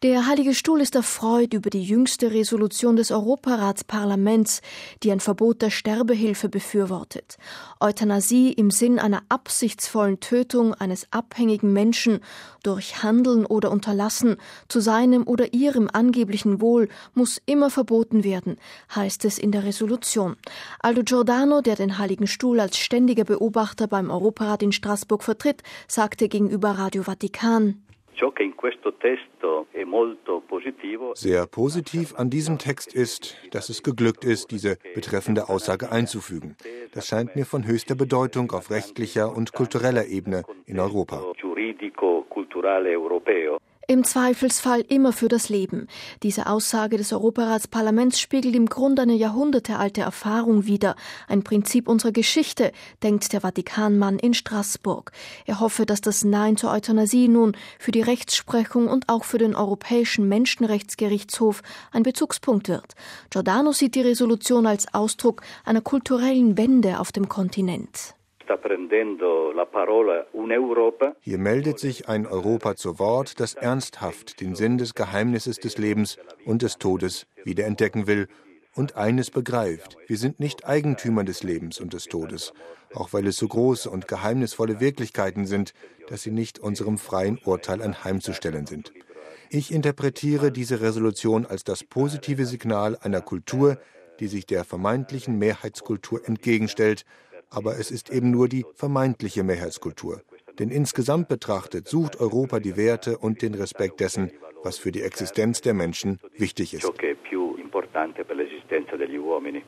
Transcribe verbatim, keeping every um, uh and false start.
Der Heilige Stuhl ist erfreut über die jüngste Resolution des Europaratsparlaments, die ein Verbot der Sterbehilfe befürwortet. Euthanasie im Sinn einer absichtsvollen Tötung eines abhängigen Menschen durch Handeln oder Unterlassen zu seinem oder ihrem angeblichen Wohl muss immer verboten werden, heißt es in der Resolution. Aldo Giordano, der den Heiligen Stuhl als ständiger Beobachter beim Europarat in Straßburg vertritt, sagte gegenüber Radio Vatikan: Sehr positiv an diesem Text ist, dass es geglückt ist, diese betreffende Aussage einzufügen. Das scheint mir von höchster Bedeutung auf rechtlicher und kultureller Ebene in Europa. Im Zweifelsfall immer für das Leben. Diese Aussage des Europaratsparlaments spiegelt im Grunde eine jahrhundertealte Erfahrung wider, ein Prinzip unserer Geschichte, denkt der Vatikanmann in Straßburg. Er hoffe, dass das Nein zur Euthanasie nun für die Rechtsprechung und auch für den Europäischen Menschenrechtsgerichtshof ein Bezugspunkt wird. Giordano sieht die Resolution als Ausdruck einer kulturellen Wende auf dem Kontinent. Hier meldet sich ein Europa zu Wort, das ernsthaft den Sinn des Geheimnisses des Lebens und des Todes wiederentdecken will und eines begreift: Wir sind nicht Eigentümer des Lebens und des Todes, auch weil es so große und geheimnisvolle Wirklichkeiten sind, dass sie nicht unserem freien Urteil anheimzustellen sind. Ich interpretiere diese Resolution als das positive Signal einer Kultur, die sich der vermeintlichen Mehrheitskultur entgegenstellt, aber es ist eben nur die vermeintliche Mehrheitskultur. Denn insgesamt betrachtet sucht Europa die Werte und den Respekt dessen, was für die Existenz der Menschen wichtig ist.